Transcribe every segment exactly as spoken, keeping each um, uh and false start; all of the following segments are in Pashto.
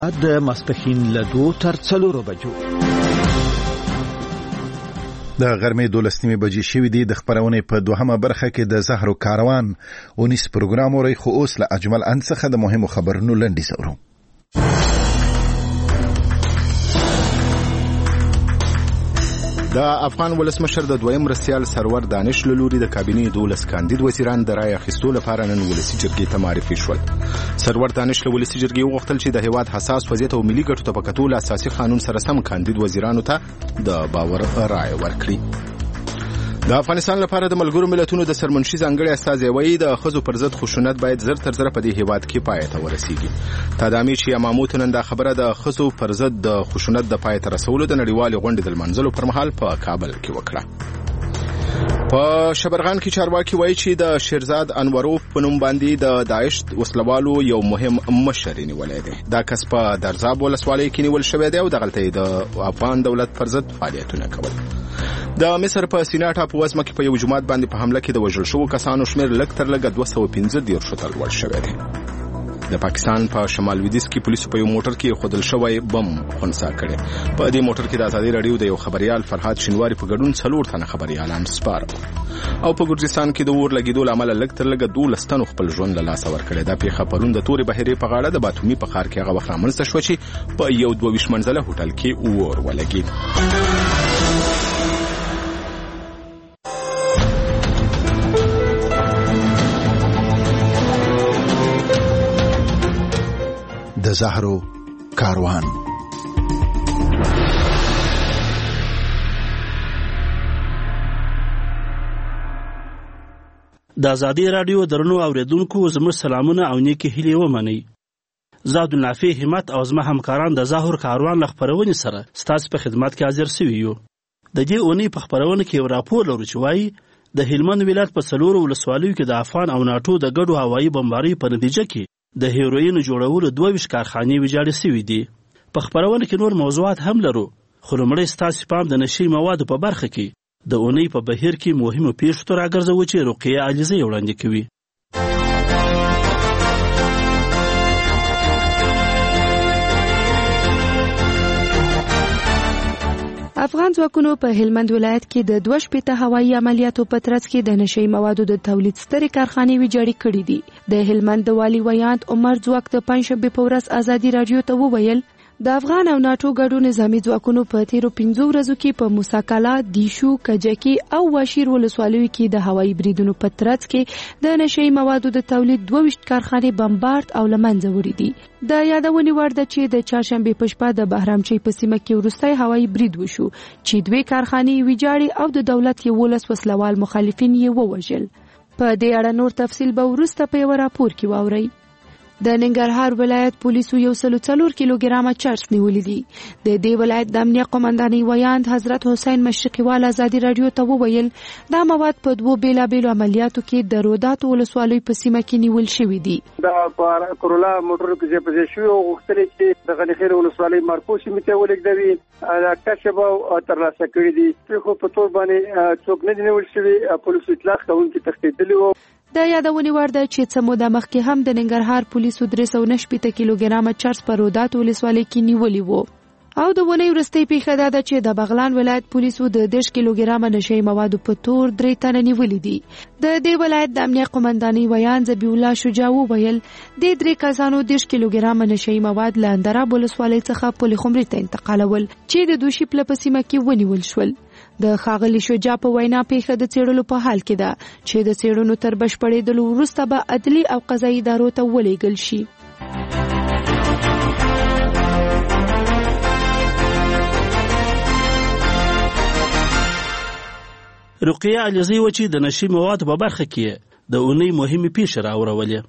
د ماسپښین له دوو تر څلورو بجو د غرمې دولس نیمې بجې شوې دي. د خپرونې په دوهمه برخه کې د زهرو کاروان اونیس پروګرام وري، خو اوس له اجمل ان څخه د مهمو خبرونو لنډیز اورو. د افغان ولسمشر د دویم مرستیال سرور دانش له لوري د کابینې دولس کاندید وزیران د رای اخیستو لپاره نن ولسي جرګې ته معرفي شول. سرور دانش له ولسي جرګې وغوښتل چې د هیواد حساس وضعیت او ملي ګټو ته په کتو له اساسي قانون سره سم کاندید وزیرانو ته د باور رای ورکړي. د افغانستان لپاره د ملګرو ملتونو د سرمنشي ځانګړي استازی وایي د ښځو پر ضد خشونت باید زر تر زره په دې هیواد کې پای ته ورسیږي. تدامي چې یماموت نن دا خبره د ښځو پر ضد د خشونت د پای ته رسولو د نړیوالې غونډې د لمانځلو پر مهال په کابل کې وکړه. په شبرغان کې چارواکي وایي چې د شیرزاد انوروف په نوم باندې د داعش وسلوالو یو مهم مشر نیولای دی. دا کس په درزاب ولسوالۍ کې نیول شوی دی او دغلته د افغان دولت پر ضد فعالیتونه کول. د مصر په سینا ټاپو وزمه کې په یو جماعت باندې په حمله کې د وژل شوو کسانو شمېر لږ تر لږه دوه سوه پنځه دېرش ته لوړ شوی دی. د پاکستان په شمال لویدیځ کې پولیسو په یو موټر کې خودل شوی بم خنثی کړی. په دې موټر کې د ازادي راډیو د یو خبريال فرهاد شینواری په ګډون څلور تنه خبريالان سپار او په ګرجستان کې د اور لګیدو لامل لږ تر لږه دولس تنو خپل ژوند له لاسه ورکړی. دا پیښه پرون د تورې بهیرې په غاړه د باتومي په ښار کې هغه وخت رامنځته شوه چې په یو دوه ویشت منزله هوټل کې اور ولګید. د زهرو کاروان. د ازادي راډیو درنو اوریدونکو زموږ سلامونه او نیکی هیلې ومنئ. زاد النافع همت او زما همکاران د زهرو کاروان له خپرونې سره ستاسو په خدمت کې حاضر سوي یو. د دې اونۍ په خپرونه کې یو راپور لرو چې وایي د هلمند ولایت په څلورو ولسوالیو کې د افغان او ناټو د ګډو هوایي بمباریو په نتیجه کې د هیروین جوړولو دوه ویشت کارخانې ویجاړې سوي دي. په خپرونه کې نور موضوعات هم لرو، خو لومړی ستاسو پام د نشي موادو په برخه کې د اونۍ په بهیر کې مهمو پیښو ته راګرځوو چې رقیه علیزی وړاندې کوي. افغان ځواکونو په هلمند ولایت کې د دوه شپېته هوایي عملیاتو په ترڅ کې د نشي موادو د تولید سترې کارخانې ویجاړې کړې دي. د هلمند د والي ویاند عمر ځواک د پنځشنبې په ورځ ازادي راډیو ته وویل د افغان او ناټو ګډو نظامي ځواکونو په تیرو پنځو ورځو کې په موساکالا، دیشو، کجکی او واشیر ولسوالیو کې د هوایي بریدونو په ترڅ کې د نشي موادو د تولید دوه ویشت کارخانې بمبارد او له منځه وړي دي. د یادونې وړ ده چې د چهارشنبې په شپه د بهرامچۍ په سیمه کې وروستی هوایي برید وشو چې دوې کارخانې ویجاړې او د دولت یولس وسلوال مخالفین یې ووژل. په دې اړه نور تفصیل به وروسته په یو راپور کې واورئ. د ننګرهار ولایت پولیسو یو سلو څلور کیلوګرامه چرس نیولې دي. د دې ولایت د امنیه قومندانۍ ویاند حضرت حسین مشرقیوال ازادي راډیو ته وویل دا مواد په دوو بیلابیلو عملیاتو کې د روداتو ولسوالۍ په سیمه کې نیول شوي دي. دا کورولا موټر کې چې په شوی او غوښتل چې د غنیخېل ولسوالۍ مارکو سیمه ته ولګدوي دا کشف او ترلاسه کړی دي. خو په تور باندې څوک نه نیول شوی، پولیس اطلاق کوونکي تښتېدلي وو. د یادونې وړ ده چې څه موده مخکې هم د ننګرهار پولیسو درې سوه نه شپېته کیلوګرامه چرس په روداتو ولسوالۍ کې نیولي وو. او د ونې وروستۍ پیښه دا ده چې د بغلان ولایت پولیسو د دېرش کیلوګرامه نشي موادو په تور درې تنه نیولي دي. د دې ولایت د امنیه قومندانۍ ویاند ذبیح الله شجاع وویل دې درې کسانو دېرش کیلوګرامه نشي مواد له اندراب ولسوالۍ څخه پل خمري ته انتقالول چې د دوشي پله په سیمه کې ونیول شول. د ښاغلي شجاع په وینا پیښه د څېړلو په حال کې ده چې د څېړنو تر بشپړېدلو وروسته به عدلي او قضایي ادارو ته ولېږل شي. رقیه علیزی و چې د نشي موادو په برخه کې د اونۍ مهمې پیښې راورولې.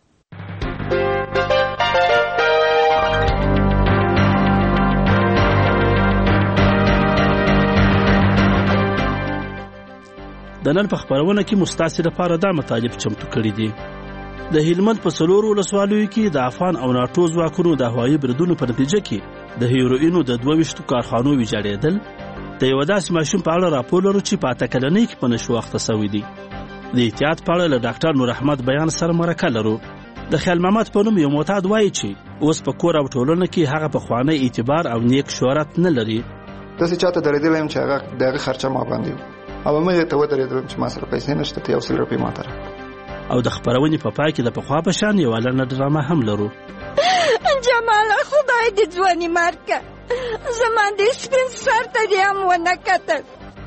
د نن په خپرونه کې مستاسي لپاره دا مطالب چمتو کړي دي. د هلمند په څلورو ولسوالیو کې د افغان او ناټو ځواکونو د هوایي بریدونو په نتیجه کې د هیروینو د دوه ویشتو کارخانو ویجاړېدل. د یو داسې ماشوم په اړه راپور لرو چې په اته کلنۍ کې په نشو اخته سوی دی. د احتیاط په اړه له ډاکټر نور احمد بیان سره مرکه لرو. د خیال محمد په نوم یو معتاد وایي چې اوس په کور او ټولنه کې هغه پخوانی اعتبار او نیک شهرت نه لري. داسې چاته درېدلی یم چې هغه د هغه خرچه ما باندې او همغې ته ودرېدلم چې ما سره پیسې نشته ته یو سل روپۍ ما ته راکړه. او د خپرونې په پای کې د پخوا په شان یوه لنډه ډرامه هم لرو. جماله خدای دې ځواني مار کړه، زما د سپین سر ته دې هم ونه کتل.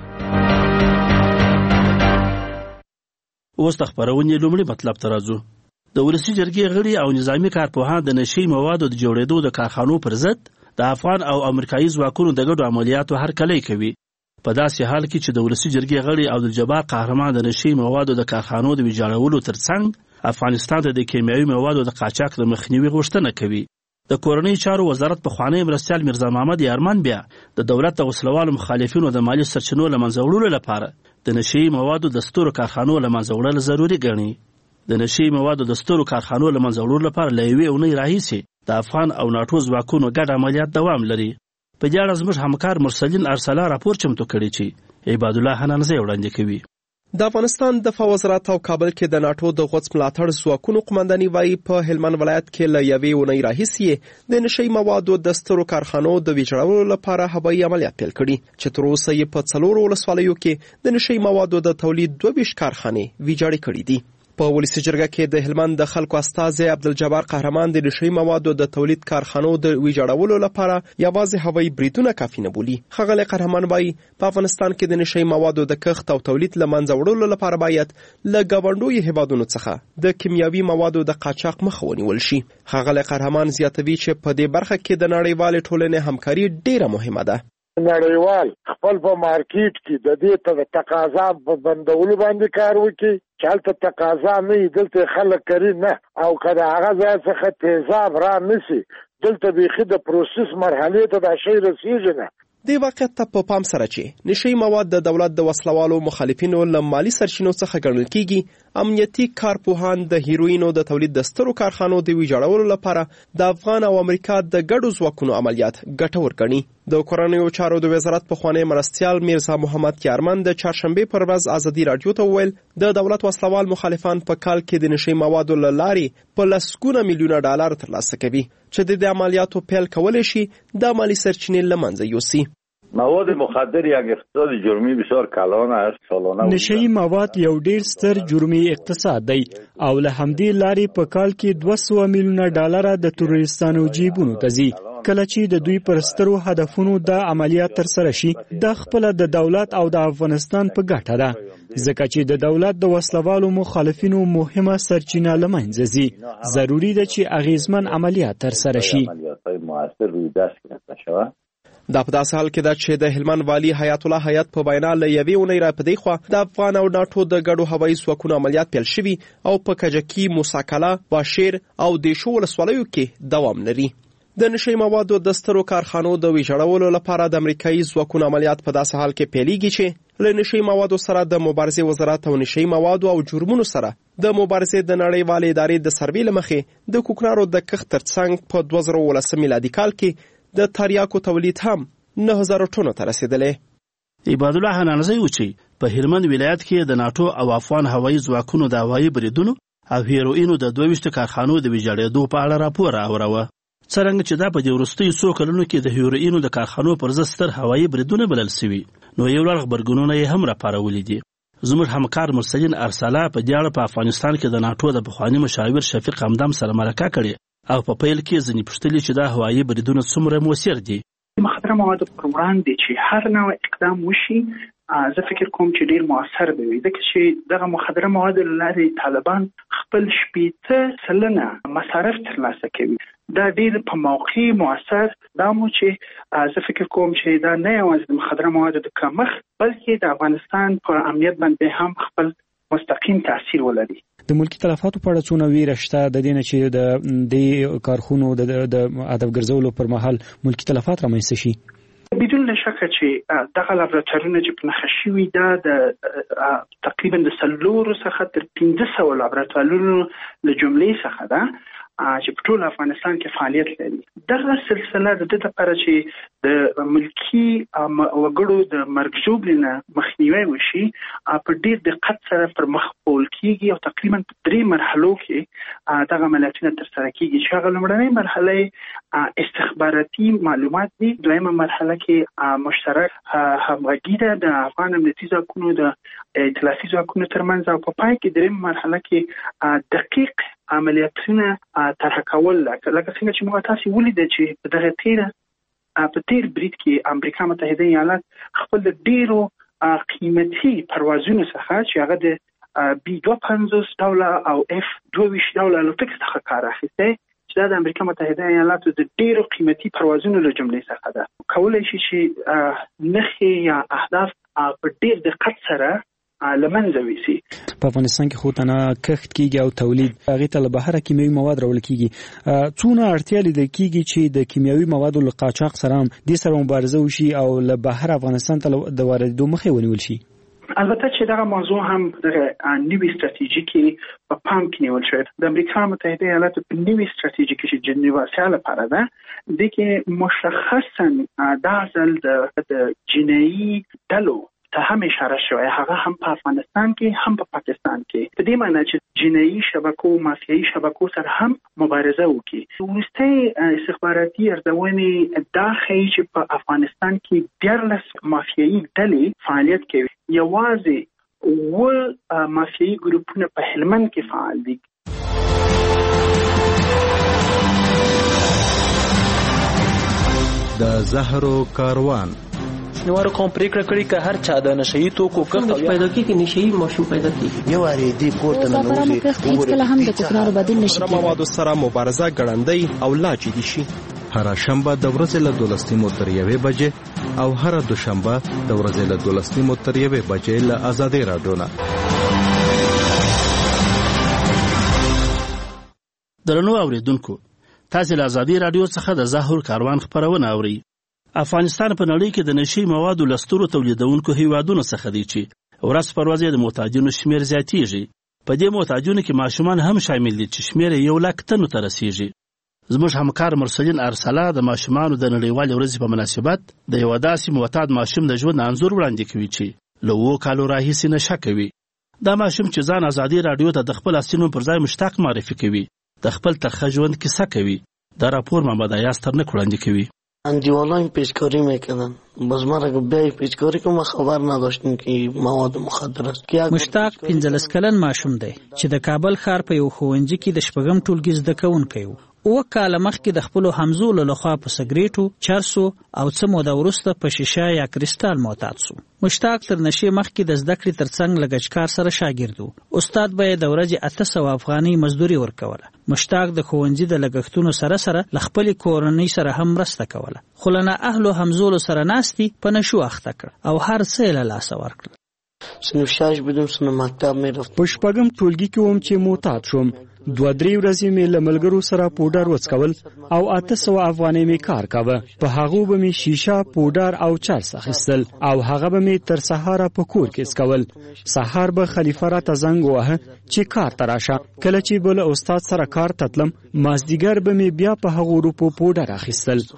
اوس د خپرونې لومړي مطلب ته راځو. د ولسي جرګې غړي او نظامي کارپوهان د نشي موادو د جوړېدو د کارخانو پر ضد د افغان او امریکایي ځواکونو د ګډو عملیاتو هرکلی کوي. په داسې حال کې چې د ولسي جرګې غړي عبدالجبار قهرمان د نشي موادو د کارخانو د ویجاړولو ترڅنګ افغانستان ته د کیمیاوي موادو د قاچاق د مخنیوي غوښتنه کوي. د کورنۍ چارو وزارت پخوانی مرستیال میرزا محمد یارمان بیا د دولت د وسلوالو مخالفینو د مالی سرچینو له منځه وړلو لپاره د نشي موادو د سترو کارخانو له منځه وړل ضروري ګڼي. د نشي موادو د سترو کارخانو له منځه وړلو لپاره له یوې اونۍ راهیسې د افغان او ناټو ځواکونو ګډ عملیات دوام لري. په دې اړه زموږ همکار مرسلین ارسلا راپور چمتو کړی چې عباد الله حنانزی وړاندې کوي. د افغانستان دفاع وزارت او کابل کې د ناټو د غوڅ ملاتړ ځواکونو قمنداني وایي په هلمند ولایت کې له یوې اونۍ راهیسې د نشي موادو د سترو کارخانو د ویجاړولو لپاره هوایي عملیات پیل کړي چې تر اوسه یې په څلورو ولسوالیو کې د نشي موادو د تولید دوه ویشت کارخانې ویجاړې کړي دي. په ولسي جرګه کې د هلمند د خلکو استازی عبدالجبار قهرمان د نشي موادو د تولید کارخانو د ویجاړولو لپاره یوازې هوایي بریدونه کافي نه بولي. ښاغلی قهرمان وایي په افغانستان کې د نشي موادو د کښت او تولید له منځه وړلو لپاره باید له ګاونډیو هیوادونو څخه د کیمیاوي موادو د قاچاق مخه ونیول شي. ښاغلی قهرمان زیاتوي چې په دې برخه کې د نړیوالې ټولنې همکاري ډیره مهمه ده. نړیوال خپل په مارکیټ کې د دې ته تقاضا په بندولو باندې کار وکړي چې هلته تقاضا نه وي دلته خلک کوي نه او که د هغه ځای څخه تیزاب را نشي دلته بیخي د پروسس مرحلې ته دا شی رسېږي نه. دې واقعیت ته په پام سره چې نشي مواد د دولت د وسلوالو مخالفینو له مالی سرچینو څخه ګڼل کیږي، امنیتي کارپوهان د هیروینو د تولید د سترو کارخانو د ویجاړولو لپاره د افغان او امریکا د ګډو ځواکونو عملیات ګټور ګڼي. د کورنیو چارو د وزارت پخوانی مرستیال میرزا محمد یارمان د چهارشنبې پر ورځ ازادي راډیو ته وویل د دولت وسلوال مخالفان په کال کې د نشي موادو له لارې په لسګونه میلیونه ډالر ترلاسه کوي چې د دې عملیاتو پیل کولی شي د مالی سرچینې له منځه یوسي. مواد مخدر یک اقتصاد جرمی بسیار کلان است. سالانه نشئی مواد یو ډیر ستر جرمی اقتصاد دی او له همدې لارې په کال کې دوه سوه میلیونه ډالر د تروریستانو جیبونو ته ځي. کله چې د دوی پر سترو هدفونو د عملیات تر سره شي د خپل د دولت او د افغانستان په ګټه ده، ځکه چې د دولت د وسلوالو مخالفینو مهمه سرچینه له منځه ځي. ضروري ده چې اغیزمن عملیات تر سره شي. دا په داسې حال کې ده چې د هلمند والي حیات الله حیات په وینا له یوې اونۍ را په دې خوا د افغان او ناټو د ګډو هوایي ځواکونو عملیات پیل شوي او په کجکي، موساکله، باشیر او دیشو ولسوالیو کې دوام لري. د نشي موادو د سترو کارخانو د ویجاړولو لپاره د امریکایي ځواکونو عملیات په داسې حال کې پیلېږي چې له نشي موادو سره د مبارزې وزارت او نشي موادو او جرمونو سره د مبارزې د نړیوالې ادارې د سروې له مخې د کوکنارو د کښت ترڅنګ په دوه زره اوولسم میلادي کال کې د تریاکو تولید هم نه زره ټنو ته رسیدلی. عباد الله حنانزی و چې په هلمند ولایت کې د ناټو او افغان هوایي ځواکونو د هوایي بریدونو او هیروینو د دوه ویشت کارخانو د ویجاړېدو په اړه راپور راوړه. څرنګه چې دا په دې وروستیو څو کلونو کې د هیروینو د کارخانو پر ضد ستر هوایي بریدونه بلل سوي، نو یو لړ غبرګونونه یې هم راپارولي دي. زموږ همکار مرسلین ارسلا په دې اړه په افغانستان کې د ناټو د پخواني مشاور شفیق همدم سره مرکه کړې او په پیل کې ځینې پوښتلي چې دا هوایي بریدونه څومره مؤثر دي. مخدره موادو پر وړاندې چې هر نوع اقدام وشي زه فکر کوم چې ډیر مؤثر به وي، ځکه چې دغه مخدره موادو له لارې طالبان خپل شپېته سلنه مصارف ترلاسه کوي. دا ډیر په موقع مؤثر دا مو چې زه فکر کوم چې دا نه یوازې د مخدره موادو د کمښت بلکې د افغانستان په امنیت باندې هم خپل مستقیم تاثیر ولري. د ملکی تلفاتو په اړه څونه ویره شته د دې نه چې د دې کارخونو د هدف ګرځولو پر مهال ملکی تلفات رامنځته شي؟ بدون شکه چې دغه لابراتوارونه چې په نښه شوي دا د تقریبا د څلورو څخه تر پنځه سوه لابراتوارونو له جملې څخه ده چې په ټول افغانستان کې فعالیت لري. دغه سلسله د دې لپاره چې د ملکی وګړو د مرګ ژوبلې نه مخنیوي وشي په ډېر دقت سره پر مخ وړل کیږي او تقریبا په درې مرحلو کې دغه عملیاتونه ترسره کیږي چې هغه لومړنۍ مرحله استخباراتي معلومات دي، دویمه مرحله کې مشترک همغږي ده د افغان امنیتي ځواکونو د ائتلافي ځواکونو ترمنځ، او په پای کې دریمه مرحله کې دقیق عملیاتونه طرح کول، لکه څنګه چې موږ تاسو ولیدل چې په دغه تیره په تیر برید کې امریکا متحده ایالات خپل د ډیرو قیمتي پروازونو څخه چې هغه د بي دوه پنځوس ډوله او اف دوه ویشت ډوله الوتکو څخه کار اخیستی، چې د امریکا متحده ایالاتو د ډیرو قیمتي پروازونو له جملې څخه ده. کولای شي چې نښې یا اهداف په ډیر دقت سره لمنځه ویسي. په افغانستان کې خو تنه کښت کیږي او تولید هغه ته له بهره کیمیاوي مواد راوړل کیږي. څونه اړتیا لیدل کیږي چې د کیمیاوي موادو له قاچاق سره د سره مبارزه وشي او له بهره افغانستان ته د واردېدو مخه ونیول شي؟ البته چې دغه موضوع هم د نوي ستراتیژي کې په پام کې نیول شوی. د امریکا متحده ایالاتو په نوي ستراتیژي کې چې جنیوا سیاله لپاره ده، د کې مشخصا دا ځل د جنایي ډلو ته هم اشاره شوی، هغه هم په افغانستان کې هم په پاکستان کې، په دې معنی چې جنایي شبکو مافیایي شبکو سره هم مبارزه وکړي. وروستۍ استخباراتي ارزونې دا ښیي چې په افغانستان کې دیارلس مافیایي ډلې فعالیت کوي، یوازې اووه مافیایي ګروپونه په هلمند کې فعال دي. د زهرو کاروان نوارو کوم پریکړه کړی که هر چا د نشئی توکو کښت پیدا کیږي، نشئی ماشوم پیدا کیږي، یو اړې دی کوټه نه نوځي هیڅ کله هم د کوکنارو بدیل نشي کېدای. موادو سره مبارزه ګړندۍ او لا جدي شي. هر شنبه د ورځې له دولس نیمو تر یوې بجې او هر دوشنبه د ورځې له دولس نیمو تر یوې بجې له آزادۍ راډیو نه. درنو اوریدونکو، تاسو له آزادۍ راډیو څخه د زهر کاروان خبرونه اورئ. افغانستان په نړۍ کې د نشي موادو لسترو تولیدونکو هیوادونو څخه دی چې ورځ پر ورځ د محتاجینو شمیر زیاتیږي. په دې محتاجینو کې ماشومان هم شامل دي چې شمیر یو لک تنو ته رسیږي. زموږ همکار مرسلین ارسلا د ماشومانو د نړیوالې ورځې په مناسبت د یو داسې معتاد ماشوم د ژوند انځور وړاندې کوي چې له اوو کالو راهیسې نشه کوي. دا ماشوم چې ځان آزادۍ راډیو ته د خپل اصلي پر ځای مشتاق معرفي کوي، د خپل ترخه ژوند کیسه کوي. دا راپور محمد ایاز ترنک وړاندې کوي. اندیوالان پیچکاری میکردن، باز ما را بیای پیچکاری که ما خبر نداشتیم که مواد مخدر است. مشتاق پنځلس کلن ماشوم دی چې د کابل ښار په یو ښوونځي کې د شپږم ټولګي زده کوونکی و. اوه کاله مخکې د خپلو همزولو لخوا په سګریټو، چرسو او څه موده وروسته په شیشه یا کریسټال معتاد سو. مشتاق تر نشې مخکې د زده کړې ترڅنګ له ګچکار سره شاګرد و. استاد به یې د ورځې اته سوه افغانۍ مزدوري ورکوله. مشتاق د ښوونځي د لګښتونو سره سره له خپلې کورنۍ سره هم مرسته کوله، خو له نااهلو همزولو سره ناستي په نشو اخته کړ او هر څه یې له لاسه ورکړل. صنف شش بودم، صنف مکتب میرفتم. په شپږم ټولګي کې وم چې معتاد شوم. دوه درې ورځې مې له ملګرو سره پوډر وڅکول او اته سوه افغانۍ مې کار کاوه. په هغو به مې شیشه، پوډر او چرس اخیستل او هغه به مې تر سهاره په کور کې څکول. سهار به خلیفه راته زنګ وواهه چې کار ته راشه. کله چې به له استاد سره کار ته تلم، مازدیګر به مې بیا په هغو روپو پوډر اخیستل.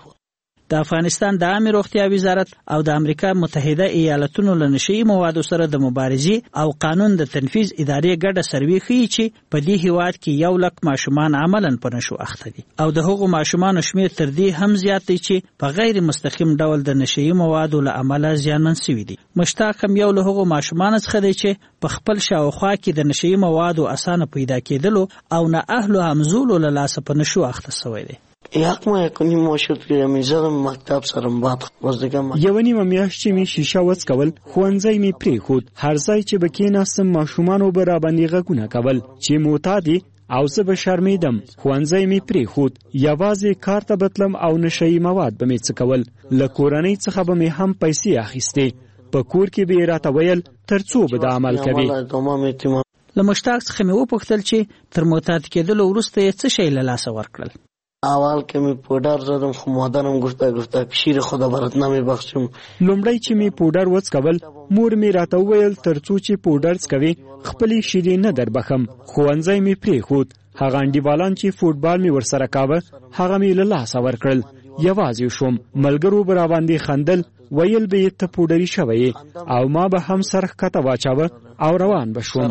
د افغانستان د عامه روغتیا وزارت او د امریکا متحده ایالاتونو له نشئی موادو سره د مبارزې او قانون د تنفیذ ادارې ګډه سروې ښیي چې په دې هیواد کې یو لک ماشومان عملاً په نشو اخته دي او د هغو ماشومانو شمیر تر دې هم زیات دی چې په غیر مستقیم ډول د نشئی موادو له امله زیانمن شوي دي. مشتاق هم یو له هغو ماشومانو څخه دی چې په خپل شاوخوا کې د نشئی موادو اسانه پیدا کېدلو او نااهلو همزولو له لاسه په نشو اخته شوی دی. یک ماه یکونی ماشوت که میزدم مکتب سرم باد باز دیگه مکتب. یو نیمه میاشت چې می شیشه وڅکول، ښوونځی می پرېښود. هر ځای چې به کېناستم ماشومانو به راباندې غږونه کول چې معتاد او زه به شرمېدم. ښوونځی می پرېښود، یوازې کار ته به تلم او نشهیي مواد به مې څکول. له کورنۍ څخه به مې هم پیسې اخیستې. په کور کې به یې راته ویل تر څو به دا عمل کوي. له مشتاق څخه مې وپوښتل چې تر معتاد کېدلو وروسته یې څه شی له لاسه ورکړل. اول که می پودر زدم خو مادرم گفته گفته شیر خدا برات نمیبخشم. لومړی چې می پودر وڅکول مور می راته وویل ترڅو چې پودر څکوي خپلې شیرې نه دربخم. ښوونځی می پرېښود. هغه انډیوالان چې فوټبال می ورسره کاوه هغه می له لاسه ورکړل. یوازې شوم. ملګرو به راباندې خندل، ویل به یې ته پودري شوی او ما به هم سر ښکته واچاوه او روان به شوم.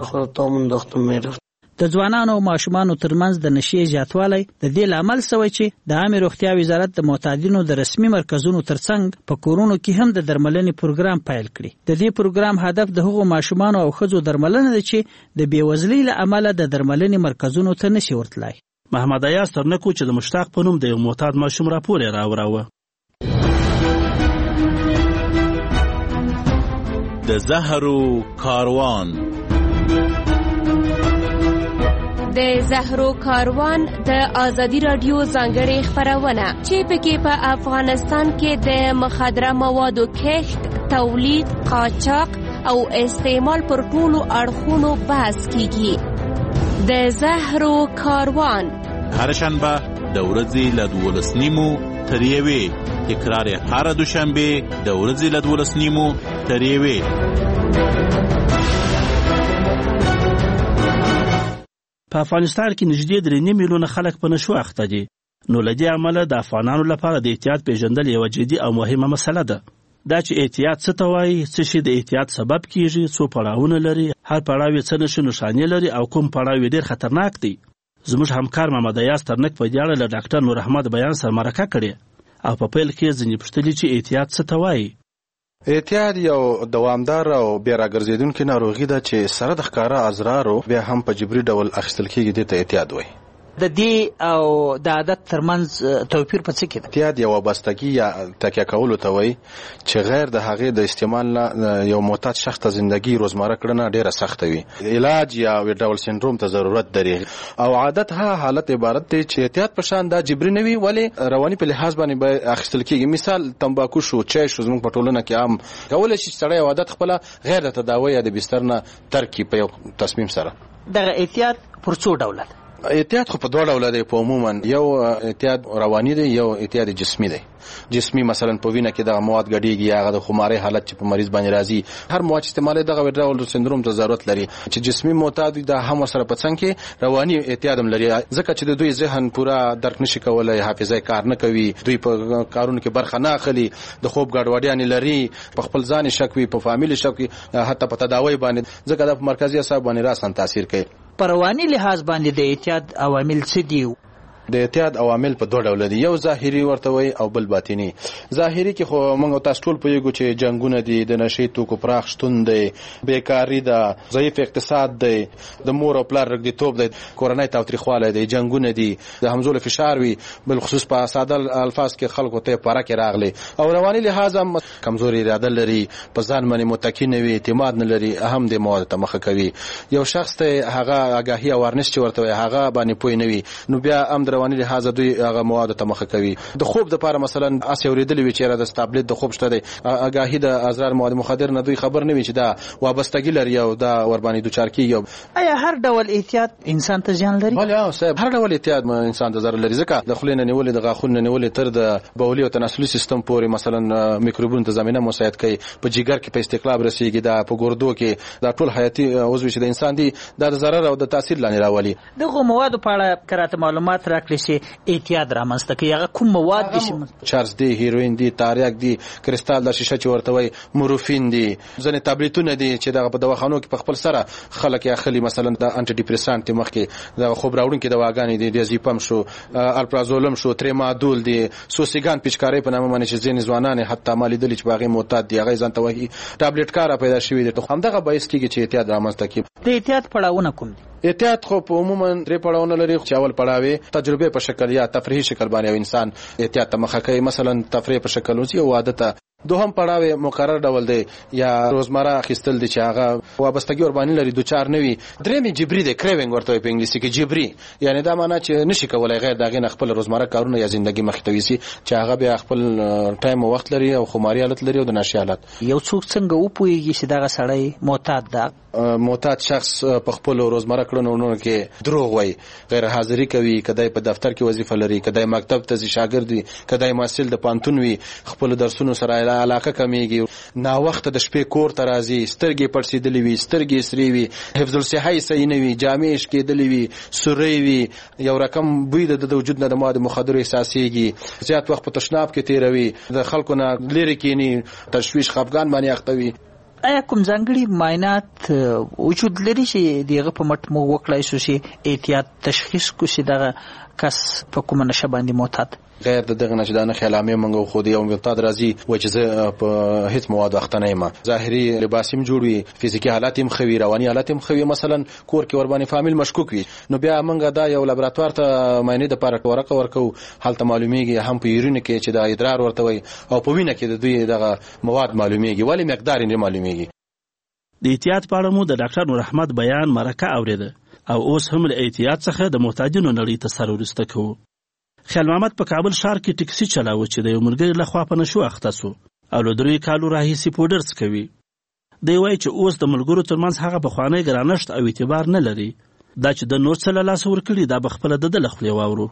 د ځوانانو او ماشومانو ترمنځ د نشې زیاتوالی د دې لامل سوی چې د عامې روغتیا وزارت د معتادینو د رسمي مرکزونو ترڅنګ په کورونو کې هم د درملنې پروګرام پیل کړي. د دې پروګرام هدف د هغو ماشومانو او ښځو درملنه ده چې د بېوزلۍ له امله د درملنې مرکزونو ته نشي ورتلای. محمد ایاز ترنکو چې د مشتاق په نوم د یو معتاد ماشوم راپور یې راوراوه. د زهرو کاروان د زهرو کاروان د آزادی رادیو ځانګړې خپرونه چې پکې په افغانستان کې د مخدره موادو کښت، تولید، قاچاق او استعمال پر ټولو اړخونو بحث کیږي. د زهرو کاروان هر شنبه د ورځې له دولس نیمو تر یوې، تکرار هر دوشنبه د ورځې له دولس نیمو تر یوې. په افغانستان کې نږدې درې نیم میلیونه خلک په نشو اخته دي. نو له دې امله د افغانانو لپاره د احتیاط پیژندل یوه جدي او مهمه مسله ده. دا چې احتیاط څه ته وایي، څه شي د احتیاط سبب کیږي، څو پړاوونه لري، هر پړاو یې څه نښې نښانې لري او کوم پړاو یې ډېر خطرناک دی. زموږ همکار محمد ایاز ترنک په دې اړه له ډاکټر نور احمد بیان سره مرکه کړې او په پیل کې ځینې پوښتلي چې احتیاط څه ته وایي. احتیاط یو دوامدار او بیا راګرځېدونکې ناروغي ده چې سره د ښکاره ازرارو بیا هم په جبري ډول اخیستل کېږي. دې ته احتیاط وایي. د دې او د عادت ترمنځ توپیر په څه کې ده؟ احتیاط یو وابستګي یا تکیه کولو ته وایي چې غیر د هغې د استعمال نه یو معتاد شخص ته زندګي روزمره کړنه ډېره سخته وي. علاج یا ډول سینډروم ته ضرورت لري. او عادت هغه حالت عبارت دی چې احتیاط په شان دا جبري نه وي ولې رواني په لحاظ باندې به اخیستل کېږي. مثال تمباکو شو، چای شو، زموږ په ټولنه کې عام کولی شي چې سړی عادت خپله غیر د تداوی یا د بستر نه ترک کړي په یو تصمیم سره. دغه احتیاط پر څو ډوله ده؟ احتیاط خو په دوه ډوله دی. په عموما یو احتیاط رواني دی، یو احتیاط جسمي دی. جسمي مثلا په وینه کې دغه مواد ګډېږي، هغه د خمارۍ حالت چې په مریض باندې راځي، هر مواد چې استعمالوي دغه ډول سندروم ته ضرورت لري. چې جسمي معتاد دا هم ورسره په څنګ کې رواني احتیاط هم لري، ځکه چې د دوی ذهن پوره درک نشي کولی، حافظه کار نه کوي، دوی په کارونو کې برخه نه اخلي، د خوب ګډوډیانې لري، په خپل ځان شک وي، په فامیل شک وي، حتی په تداوی باندې، ځکه دا په مرکزي اعصاب باندې راسن تاثیر کوي. په رواني لحاظ باندې د احتیاط عوامل څه دي؟ د احتیاط عوامل په دوه ډول دي، یو ظاهري ورته وایي او بل باطني. ظاهري کې خو موږ تاسو ټول پوهیږو چې جنګونه دي، د نشې توکو پراخ شتون دی، بیکاري ده، ضعیف اقتصاد دی، د مور او پلار رګدیتوب دی، کورنۍ تاوتریخوالی دی، جنګونه دي، د همزولو فشار وي، بالخصوص په ساده الفاظ کې خلکو ته پاره کې راغلي. او رواني لحاظ هم کمزوري اراده لري، په ځان باندې متکی نه وي، اعتماد نه لري، اهم د مواد ته مخه کوي. یو شخص ته هغه آگاهي او ورنس چې ورته وي هغه باندې پوه نه وي، نو بیا هم رواني لحاظ دوی هغه مواد ته مخه کوي. د خوب د لپاره مثلا اس اوریدل وی چې را د ټابلیټ د خوب شته دی، آگاهی د ازرار مواد مخدر نه دوی خبر نه وي چې دا وابستګي لري او دا ور باندې دوچار کیږي. آیا هر ډول احتیاط انسان ته ځان لري؟ بله صاحب، هر ډول احتیاط انسان ته ضرر لري، ځکه د خولې نه نیولې، د غاښونو نه نیولې تر د بولي او تناسلي سیستم پورې مثلا میکروبونو ته زمینه مساعد کوي، په جګر کې په استقلاب رسیږي، دا په ګردو کې دا ټول حیاتي عضو چې د انسان دي دا د ضرر او د تاثیر لاندې راولي. دغه موادو په اړه کراته معلومات راکړئ چې احتیاط رامنځته کوي. هغه کوم مواد دي؟ چارج دی، هیروین دی، تاریک دی، کریستال د شیشه چې ورته وایي، مورفین دی، ځینې ټابلیټونه دي چې دغه په دواخانو کې په خپل سره خلک یې اخلي، مثلا د انټي ډیپریسانټ مخکې د خوب راوړونکي دواګانې دي، ډیازیپم شو، الپرازولم شو، تریمادول دی، سوسیګان پیچکارۍ په نامه باندې چې ځینې ځوانان حتی ما لیدلي چې په هغې معتاد دي، هغه یې ځان ته وایي ټابلیټ کاره پیدا شوي دي. همدغه باعث کېږي چې احتیاط رامنځته کړي. د احتیاط پړاوونه کوم دي؟ احتیاط خو په عموما درې پړاوونه لري چې اول پړاو تجربه په شکل یا تفریحي شکل باندې انسان احتیاط ته مخه کوي، مثلا تفریح په شکل اوسي او عادت. دوهم پړاو مقرر ډول دی یا روزمره اخیستل دي چې هغه وابستګي ور باندې لري، دوچار نه وي. درېمې جبري دی، کریوینګ ورته په انګلیسي کې جبري، یعنی دا معنی چې نشي کولای غیر دغه نه خپل روزمره کارونه یا ژوندۍ مخ ته ويسي چې هغه به خپل ټایم او وخت لري او خماري حالت لري او د نشي حالت. یو څوک څنګه وپويږي چې دغه سړی معتاد ده؟ معتاد شخص په خپل روزمره کړنو کې دروغ وایي، غیر حاضری کوي، کدی په دفتر کې وظیفه لري، کدی مکتب ته ځي شاګرد وي، کدی محصل د پانتون وي، خپل درسونو سره علاقه کمیږي، نا وخت د شپې کور ته راځي، سترګې پړسېدلې وي، سترګې سرې وي، حفظ الصحه صحیح نه وي، جامې شکېدلې وي، سورې وي، یو رقم بوی د وجود نه د مواد مخدر احساسېږي، زیات وخت په تشناب کې تیروي، د خلکو نه لرې کینی، تشویش خفګان باندې اخته وي. آیا کوم ځانګړي معاینات وجود لري چې دغه په مټ موږ وکړای شو چې احتیاط تشخیص کو چې دغه کس په کومه نشه باندې معتاد؟ غیر د دغه نشه دانه خیالامې موږ خو د یو معتاد راځي و چې زه په هیڅ مواد وخت نه یم، ظاهري لباس هم جوړ وي، فزیکي حالت هم خوي، رواني حالت هم خوي، مثلا کور کې ور باندې فامیل مشکوک وي، نو بیا موږ دا یو لابراتوار ته معاینې د پاره ورقه ورکو، هلته معلومیږي هم په یورین کې چې د ادرار ورته وي او په وینه کې د دوی دغه مواد معلومیږي، ولی مقدار یې معلومیږي. د احتیاط په اړه مو د ډاکټر نور احمد بیان مرکه اوریده او اوس هم له احتیاط څخه د محتاجینو نړۍ ته سر ورسته کوو. خیال محمد په کابل ښار کې ټکسي چلاوه چې د یو ملګري لخوا په نشو اخته سو او له دریو کالو راهیسې پوډر څکوي. دی وایي چې اوس د ملګرو ترمنځ هغه پخوانی ګرانښت او اعتبار نه لري، دا چې د نور څه له لاسه ورکړي دا به خپله د ده له خولې واورو.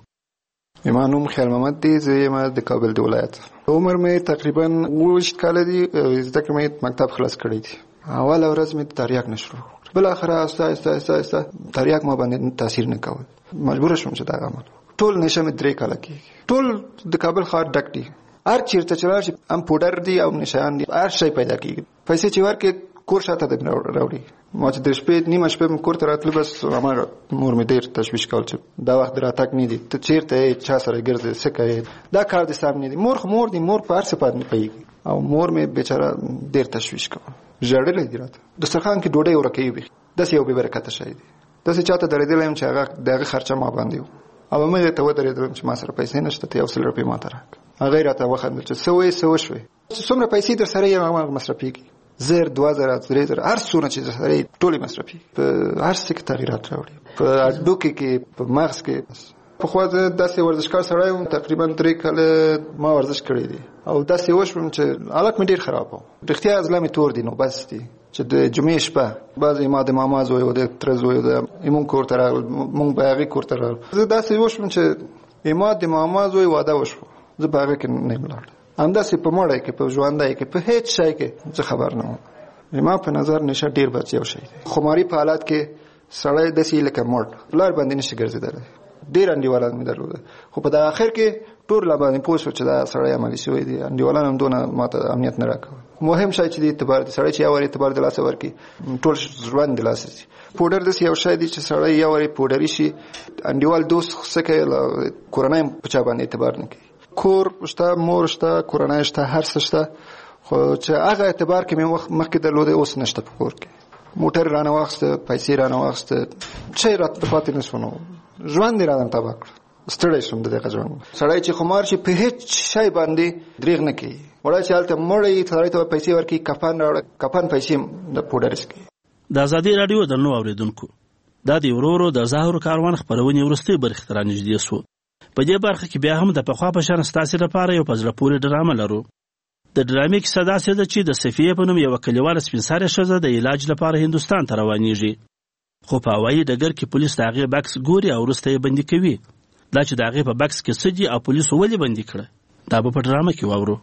زما نوم خیال محمد دی، زه یم د کابل د ولایت. عمر مې تقریبا اووه کاله دی، زده کړې مې مکتب خلاص کړی دی. اول ورځ مې تریاک نه شروع کړ، بالاخره آسته آسته آسته آسته تریاک ما باندې تاثیر نه کول، مجبور شوم چې دا عمل. ټول نشه مې درې کاله کېږي، ټول د کابل ښار ډک دی، هر چیرته چې لاړ شي هم پوډر دی او نشان دی، هر شی پیدا کېږي. پیسې چې ورکړې کور شاته د راوړي، ما چې د شپې نیمه شپه مې کور ته راتلو، بس هماغه مور مې ډېر تشویش کول چې دا وخت راتګ نه دی، ته چیرته یې، چا سره ګرځې، څه کوې، دا کار دې سم نه دی. مور خو مور دی، مور په هر څه باندې پوهېږي، او مور مې بیچاره ډېر تشویش کوه، ژړلی دی راته. دسترخوان کې ډوډۍ ورکوي، بیخي داسې یو بې برکته شی دی، داسې چاته درېدلی یم چې هغه د هغې خرچه ما باندې و، او موږ ته ودرېدلم چې ما سره پیسې نشته، ته یو سل روپۍ ما ته راکړه. هغې راته وخندل چې څه وایې، څه وشوې، څومره پیسې در سره یې هغه مصرفېږي، زر دوه زره درې زره هر څونه چې در سره یې ټولې مصرفېږي، په هر څه کې تغیرات راوړي، په هډوکي کې، په مغز کې. پخوا زه داسې ورزشکار سړی وم، تقریبا درې کاله ما ورزش کړی دی، او داسې وشوم چې حالت مې ډېر خراب و، رښتیا زړه مې تور دی. نو بس دی چې د جمعې شپه بعضې ما د ماما زوی و، د تره زوی و، د مونږ کور ته راغلل، مونږ به هغې کور ته راغلل. زه داسې وشوم چې ما د ماما زوی واده وشو، زه په هغې کې نه یم لاړ، همداسې په مړی کې، په ژوندی کې، په هېڅ شی کې زه خبر نه وم. ما په نظر نشه ډېر بد یو شی دی. خماري په حالت کې سړی داسې لکه مړ لار باندې نشي ګرځېدلی، ډېر انډیوالان مې درلوده، خو په د اخر کې ټول لا باندې پوه شو چې دا سړی عملي شوی دی. انډیوالان هم دونه ما ته امنیت نه راکوه. مهم شی چې د اعتبار دی، سړی چې یو وار اعتبار د لاسه ورکړي ټول ژوند د لاسه ځي. پوډر داسې یو شی دی چې سړی یو وار پوډري شي، انډیوال دوست څه کوي، کورنۍ په چا باندې اعتبار نه کوي. کور شته، مور شته، کورنۍ شته، هر څه شته، خو چې هغه اعتبار کې مې مخکې درلوده اوس نشته په کور کې. موټر رانه واخسته، پیسې رانه واخسته، څه یې راته پاتې نه شو، نو ژوند یې رانه تباه کړ. ستړی شوم د دغه ژوند. سړی چې خمار شي په هېڅ شی باندې دریغ نه کوي، وړی چې هلته مړ یي سړی ته پیسې ورکوي، کفن راوړه، کفن پیسې د پوډر څکوي. د ازادي راډیو درنو اورېدونکو، دا د ورو ورو د ظاهر کاروان خپرونې وروستۍ برخې ته رانږدې سو. په دې برخه کې بیا هم د پخوا په شان ستاسې لپاره یو په زړه پورې ډرامه لرو. د ډرامې کیسه داسې ده چې د صفیې په نوم یوه کلیواله سپین سرې ښځه د علاج لپاره هندوستان ته روانېږي، خو په هوایي ډګر کې پولیس د هغې بکس ګوري او وروسته یې بندي کوي. دا چې د هغې په بکس کې څه دي او پولیسو ولې بندي کړه، دا به په ډرامه کې واورو.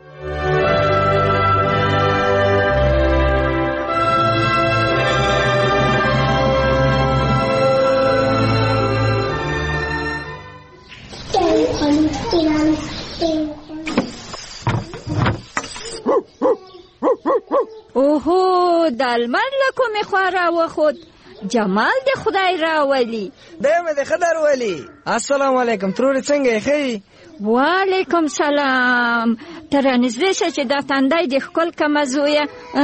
اوهو، د لمر له کومې خوا راوخوت، جمال د خدای راولي. دی مې د ښه درولي. السلام علیکم ترورې، څنګه یې ښه؟ وعلیکم سلام. ته رانږدې شه چې دا تندی دې ښکل کمه زویه.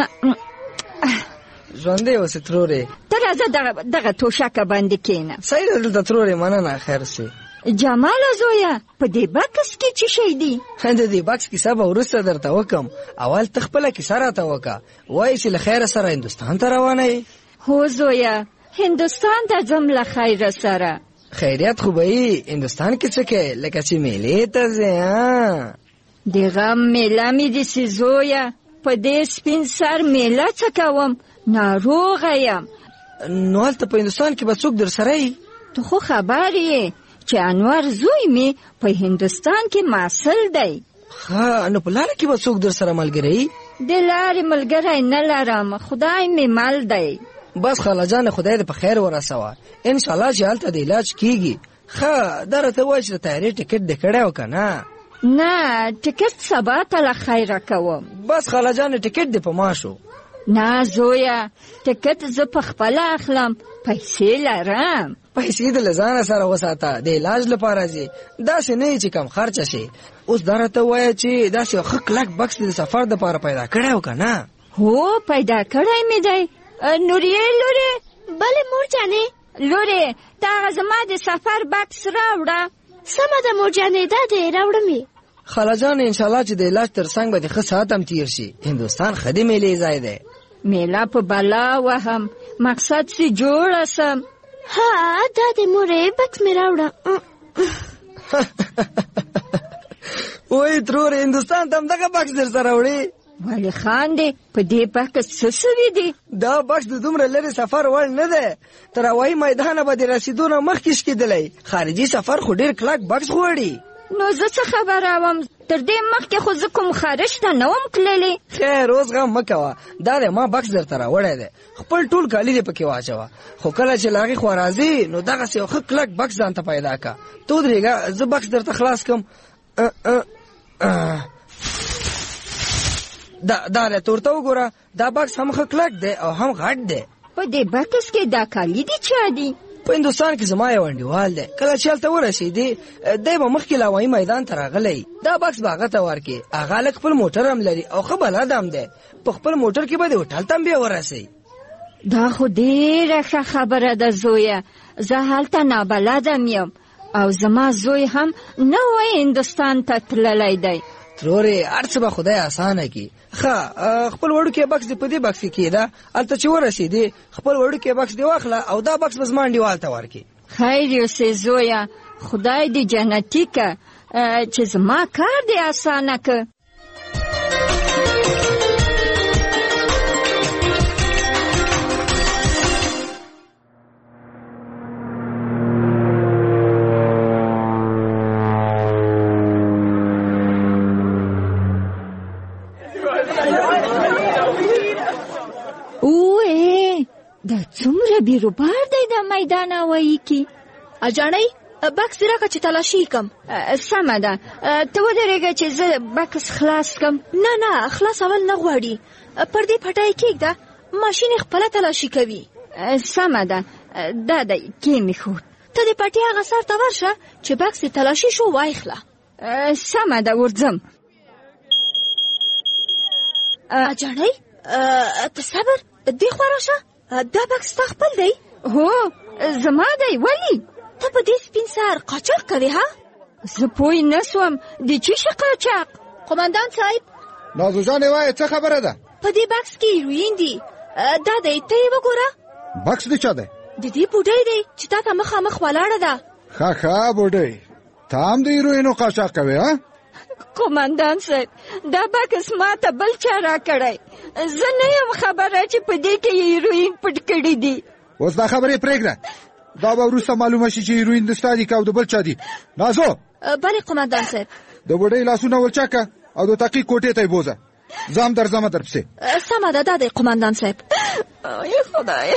ژوندی اوسې ترورې. ته راځه دغه توشکه باندې کښېنه. صحیح ده دلته ترورې، مننه، خیر سي. جماله زویه، په دې بکس کې څه شی دی؟ د دې بکس کیسه به وروسته درته وکم، اول ته خپله کیسه راته وکړه. وایي چې له خیره سره هندوستان ته روانه یې؟ هو زویه، هندوستان ته ځم له خیره سره. خیریت خو به یې، هندوستان کې څه کوې؟ لکه چې میلې ته ځې؟ د غم میله مې دسې زویه، په دې سپین سر میله څه کوم؟ ناروغه یم. نو هلته په هندوستان کې به څوک در سره یي؟ ته خو خبر یې چې انور زوی مې په هندوستان کې محصل دی. ښه، نو په لاره کې به څوک در سره ملګری؟ د لارې ملګری نه لرم، خدای مې مل دی. بس خاله جان، خدای دې په خیر ورسوه. انشاءالله چې هلته د علاج کیږي. ښه، دا راته وایه چې د طیارې ټکټ دې کړی و که نه؟ نه، ټکټ سبا ته له خیره کوم. بس خاله جان، ټکټ دې په ما شو. نه زویه، ټکټ زه په خپله اخلم، پیسې لرم. پیسې دې له ځانه سره وساته، د علاج لپاره ځي، داسې نه چې کم خرچه شي. اوس دا راته وایه چې داسې یو ښه کلک بکس دې د سفر دپاره پیدا کړی و که نه؟ هو، پیدا کړی مې دی. نوریې لورې. بلې مور جانې. لورې، ته هغه زما د سفر بکس راوړه. سمه ده مور جانې، دا دی راوړم یې. خاله جان، انشاءالله چې د علاج تر څنګ به د ښه ساعت هم تیر شي. هندوستان ښه د میلې ځای دی. میله په بلا وهم، مقصد سي جوړه سم. ها، دا دی مورې، بکس مې راوړه. وای ترور، هندوستان ته هم دغه بکس در سره وړې؟ ولې خاندې؟ په دې بکس څه سوي دي؟ دا بکس د دومره لرې سفر وړ نه دی. تر هوایي میدانه به د رسېدو نه مخکې شکېدلی. خارجي سفر خو ډېر کلک بکس غواړي. نو زه څه خبره وم؟ تر دې مخکې خو زه کوم خارج ته نه وم تللی. خیر، اوس غم مه کوه. دا دی ما بکس درته راوړی دی. خپل ټول کالي دې پکې واچوه، خو کله چې له هغې خوا راځې نو دغسې یو ښه کلک بکس ځان ته پیدا که. ته ودرېږه، زه بکس درته خلاص کړم. دا دا له تورته وګوره، دا بکس هم ښه کلک دی او هم غټ دی. په دې بکس کې دا کالي دي چا دي؟ په هندوستان کې زما یو انډیوال دی. کله چې هلته ورسېدې دی به مخکې له هوایي میدان ته راغلی. دا بکس به هغه ته ورکړې. هغه هلک خپل موټر هم لري او ښه بلد هم دی. په خپل موټر کې به د هوټل ته هم بیا ورسوي. دا خو ډېره ښه خبره ده زویه. زه هلته نابلدم یم او زما زوی هم نوی هندوستان ته تللی دی. ترورې، هر څه به خدای اسانه کړي. ښه، خپل وړوکی بکس دې په دې بکس کې کېږده. هلته چې ورسېدې خپل وړوکی بکس دې واخله او دا بکس به زما انډیوال ته ورکړي. خیر یوسې زویه، خدای دې جنتي که چې زما کار دې اسانه که. دا څومره بیروبار دی د میدان هوایي کې. اجانۍ، بکس دې راکړه چې تلاشي کم. سمه ده، ته ودرېږه چې زه بکس خلاص کم. نه نه، خلاصول نه غواړي. پردې پټای کېږده، ماشین یې خپله تلاشي کوي. سمه ده، دا دی کېمښود. ته د پټې هغه سر ته ورشه چې بکس دې تلاشي شو، وایخله. سمه ده، ورځم. اجانۍ، ته صبر، دې خوا راشه. دا بکس ستا خپل دی؟ هو، زما دی. ولې؟ ته په دې سپین سر قاچاق کوې ها؟ زه پوه نه سوم د چی شي قاچاق. قومندان صاحب، نازو جانې وایه څه خبره ده؟ په دې بکس کې هیروین دي. دا دی، ته یې وګوره. بکس د چا دی؟ د دې بوډۍ دی چې تا ته مخامخ ولاړه ده. ښه ښه بوډۍ، ته هم د هیروینو قاچاق کوې ها؟ قومندان صاحب، دا بکس ما ته بل چا را کړی. زه نه یم خبره چې په دې کې هیروین پټ کړي دي. اوس دا خبرې پرېږده، دا به وروسته معلومه شي چې هیروین د ستا دي که او د بل چا دي. نازو. بلې قومندان صاحب. د بوډۍ لاسونه ورچکه او د تحقیق کوټې ته یې بوځه. زه هم درځمه درپسې. سمه ده، دا دی قومندان صاحب. ای خدایه،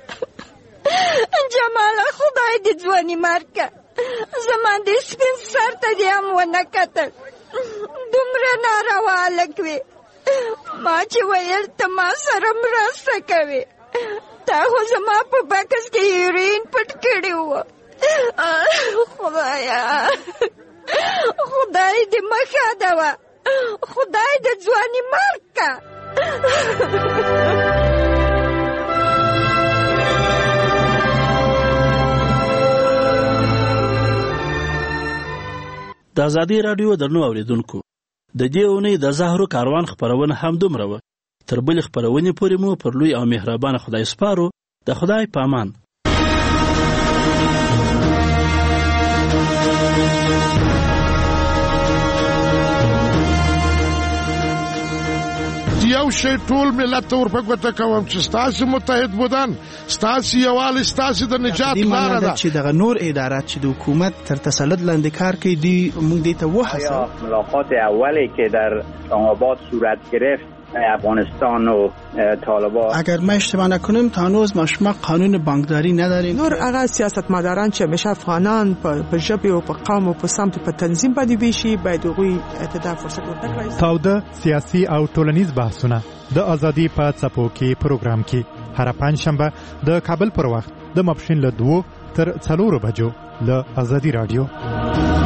جماله خدای دې ځواني مارکه. زما د سپین سر ته دې هم ونه کتل. دومره ناروا هلک وې. ما چې ویل ته ما سره مرسته کوې، تا خو زما په بکس کې هیروین پټ کړي وه. خدایه، خدای دې مخه ده، خدای د ځواني مارکه. د ازادي راډیو درنو اوریدونکو، د دې اونۍ د زهرو کاروان خپرونه هم دومره وه. تر بلې خپرونې پورې مو پر لوی او مهربانه خدای سپارو. د خدای په امان. یو یو شی ټول ملت ته ورپګوته کوم چې ستاسو متحد بودن ستاسو یووالی ستاسو د نجات لاره ده چې دغه نور ادارات چې د حکومت تر تسلط لاندې کار کوي دی موږ دې ته وحسه ملاقات اولی که در آباد صورت گرفت افغانستان و طالبان اگر ما اشتباه نکنیم تا هنوز ما شما قانون بانکداری نداریم نور هغه سیاستمداران چې همیشه افغانان په ژبه او په قوم او په سمت په تنظیم باندې ویشي باید هغوی ته فرصت ورکړي. تاوده سیاسي او ټولنیز بحثونه د ازادي په څپو کې پروګرام کې هر پنځشنبه د کابل پر وخت د ماپښین له دوه تر څلورو بجو له ازادي رادیو.